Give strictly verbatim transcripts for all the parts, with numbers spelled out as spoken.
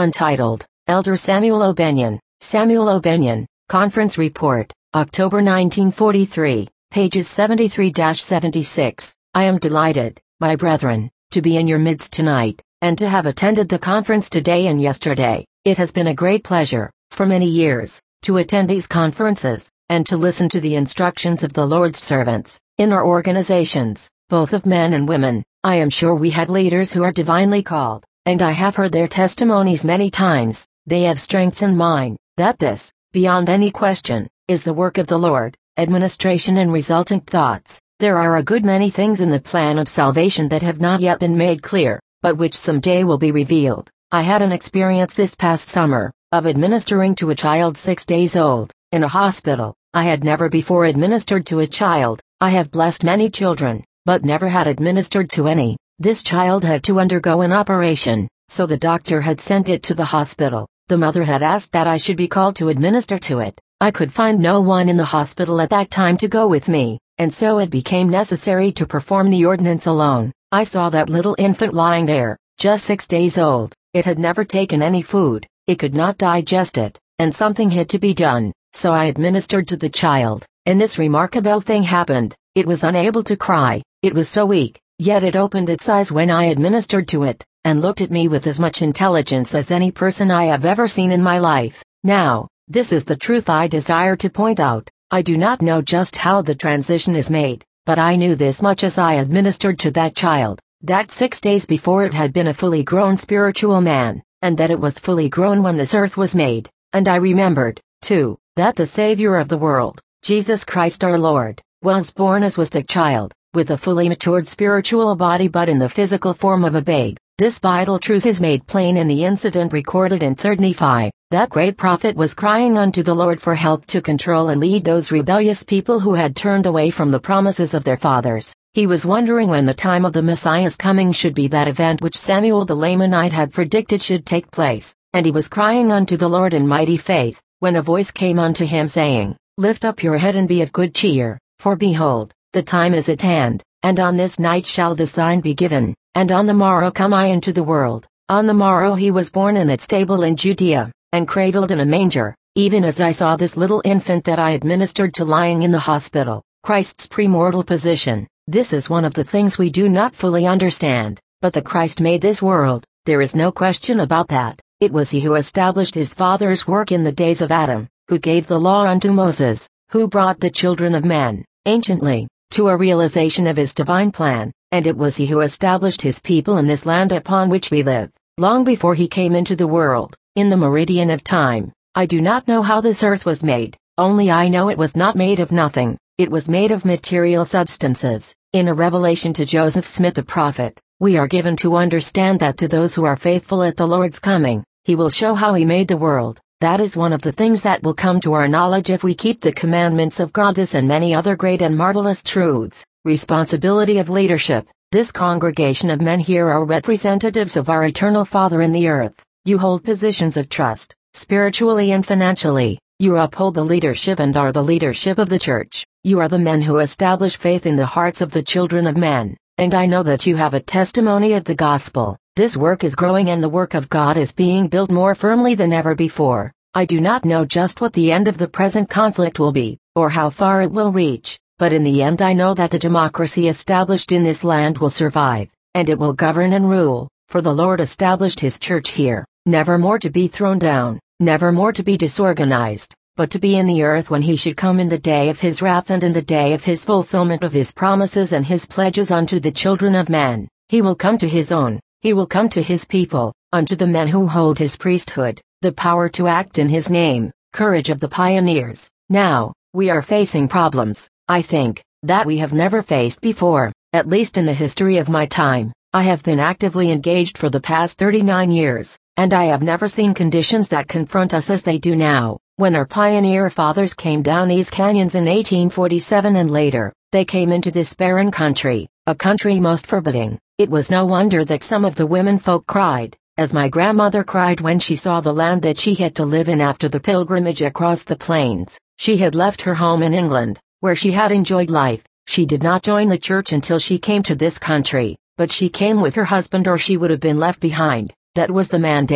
Untitled, Elder Samuel O'Bennion, Samuel O'Bennion, Conference Report, October nineteen forty-three, pages seventy-three to seventy-six. I am delighted, my brethren, to be in your midst tonight, and to have attended the conference today and yesterday. It has been a great pleasure, for many years, to attend these conferences, and to listen to the instructions of the Lord's servants, in our organizations, both of men and women. I am sure we have leaders who are divinely called, and I have heard their testimonies many times. They have strengthened mine, that this, beyond any question, is the work of the Lord. Administration and resultant thoughts. There are a good many things in the plan of salvation that have not yet been made clear, but which someday will be revealed. I had an experience this past summer, of administering to a child six days old, in a hospital. I had never before administered to a child. I have blessed many children, but never had administered to any. This child had to undergo an operation, so the doctor had sent it to the hospital. The mother had asked that I should be called to administer to it. I could find no one in the hospital at that time to go with me, and so it became necessary to perform the ordinance alone. I saw that little infant lying there, just six days old. It had never taken any food, it could not digest it, and something had to be done, so I administered to the child, and this remarkable thing happened. It was unable to cry, it was so weak, yet it opened its eyes when I administered to it, and looked at me with as much intelligence as any person I have ever seen in my life. Now, this is the truth I desire to point out. I do not know just how the transition is made, but I knew this much as I administered to that child, that six days before it had been a fully grown spiritual man, and that it was fully grown when this earth was made. And I remembered, too, that the Savior of the world, Jesus Christ our Lord, was born as was the child, with a fully matured spiritual body but in the physical form of a babe. This vital truth is made plain in the incident recorded in third Nephi. That great prophet was crying unto the Lord for help to control and lead those rebellious people who had turned away from the promises of their fathers. He was wondering when the time of the Messiah's coming should be, that event which Samuel the Lamanite had predicted should take place. And he was crying unto the Lord in mighty faith, when a voice came unto him saying, Lift up your head and be of good cheer, for behold, the time is at hand, and on this night shall the sign be given, and on the morrow come I into the world. On the morrow he was born in that stable in Judea, and cradled in a manger, even as I saw this little infant that I administered to lying in the hospital. Christ's premortal position. This is one of the things we do not fully understand, but that Christ made this world, there is no question about that. It was he who established his Father's work in the days of Adam, who gave the law unto Moses, who brought the children of men, anciently, to a realization of his divine plan, and it was he who established his people in this land upon which we live, long before he came into the world, in the meridian of time. I do not know how this earth was made, only I know it was not made of nothing, it was made of material substances. In a revelation to Joseph Smith the prophet, we are given to understand that to those who are faithful at the Lord's coming, he will show how he made the world. That is one of the things that will come to our knowledge if we keep the commandments of God. This and many other great and marvelous truths. Responsibility of leadership. This congregation of men here are representatives of our eternal Father in the earth. You hold positions of trust, spiritually and financially. You uphold the leadership and are the leadership of the church. You are the men who establish faith in the hearts of the children of men, and I know that you have a testimony of the gospel. This work is growing and the work of God is being built more firmly than ever before. I do not know just what the end of the present conflict will be, or how far it will reach, but in the end I know that the democracy established in this land will survive, and it will govern and rule, for the Lord established his church here, never more to be thrown down, never more to be disorganized, but to be in the earth when he should come in the day of his wrath and in the day of his fulfillment of his promises and his pledges unto the children of men. He will come to his own, he will come to his people, unto the men who hold his priesthood, the power to act in his name, courage of the pioneers. Now, we are facing problems, I think, that we have never faced before, at least in the history of my time. I have been actively engaged for the past thirty-nine years, and I have never seen conditions that confront us as they do now. When our pioneer fathers came down these canyons in eighteen forty-seven and later, they came into this barren country, a country most forbidding. It was no wonder that some of the women folk cried, as my grandmother cried when she saw the land that she had to live in after the pilgrimage across the plains. She had left her home in England, where she had enjoyed life. She did not join the church until she came to this country, but she came with her husband or she would have been left behind. That was the mandate.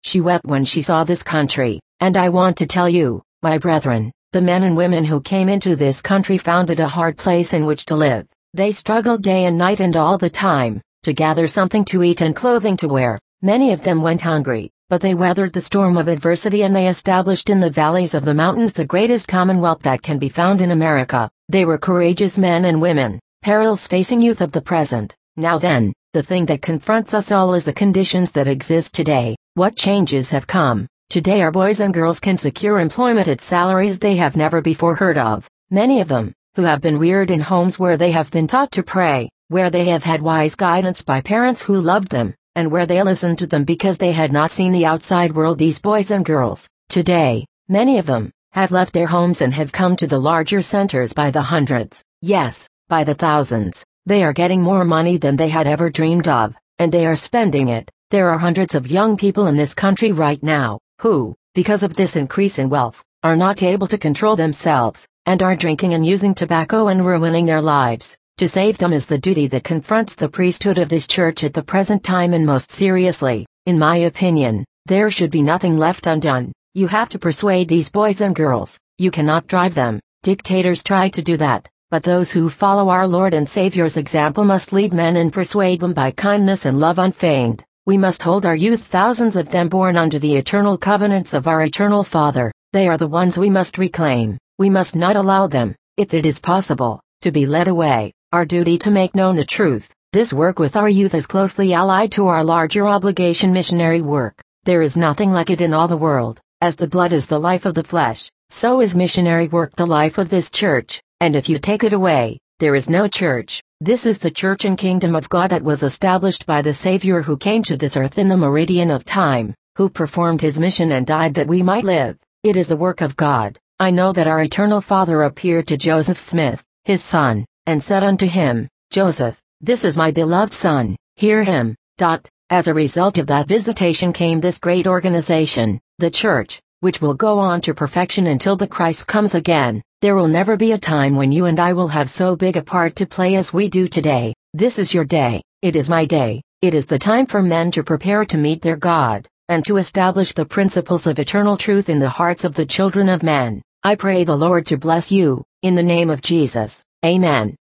She wept when she saw this country, and I want to tell you, my brethren, the men and women who came into this country found it a hard place in which to live. They struggled day and night and all the time, to gather something to eat and clothing to wear. Many of them went hungry, but they weathered the storm of adversity and they established in the valleys of the mountains the greatest commonwealth that can be found in America. They were courageous men and women, perils facing youth of the present. Now then, the thing that confronts us all is the conditions that exist today. What changes have come? Today our boys and girls can secure employment at salaries they have never before heard of. Many of them, who have been reared in homes where they have been taught to pray, where they have had wise guidance by parents who loved them, and where they listened to them because they had not seen the outside world. These boys and girls, today, many of them, have left their homes and have come to the larger centers by the hundreds, yes, by the thousands. They are getting more money than they had ever dreamed of, and they are spending it. There are hundreds of young people in this country right now, who, because of this increase in wealth, are not able to control themselves, and are drinking and using tobacco and ruining their lives. To save them is the duty that confronts the priesthood of this church at the present time, and most seriously, in my opinion, there should be nothing left undone. You have to persuade these boys and girls. You cannot drive them. Dictators try to do that, but those who follow our Lord and Savior's example must lead men and persuade them by kindness and love unfeigned. We must hold our youth, thousands of them born under the eternal covenants of our eternal Father. They are the ones we must reclaim. We must not allow them, if it is possible, to be led away. Our duty to make known the truth. This work with our youth is closely allied to our larger obligation, missionary work. There is nothing like it in all the world. As the blood is the life of the flesh, so is missionary work the life of this church, and if you take it away, there is no church. This is the church and kingdom of God that was established by the Savior who came to this earth in the meridian of time, who performed his mission and died that we might live. It is the work of God. I know that our eternal Father appeared to Joseph Smith, his son, and said unto him, Joseph, this is my beloved son, hear him. Dot. As a result of that visitation came this great organization, the church, which will go on to perfection until the Christ comes again. There will never be a time when you and I will have so big a part to play as we do today. This is your day. It is my day. It is the time for men to prepare to meet their God, and to establish the principles of eternal truth in the hearts of the children of men. I pray the Lord to bless you, in the name of Jesus. Amen.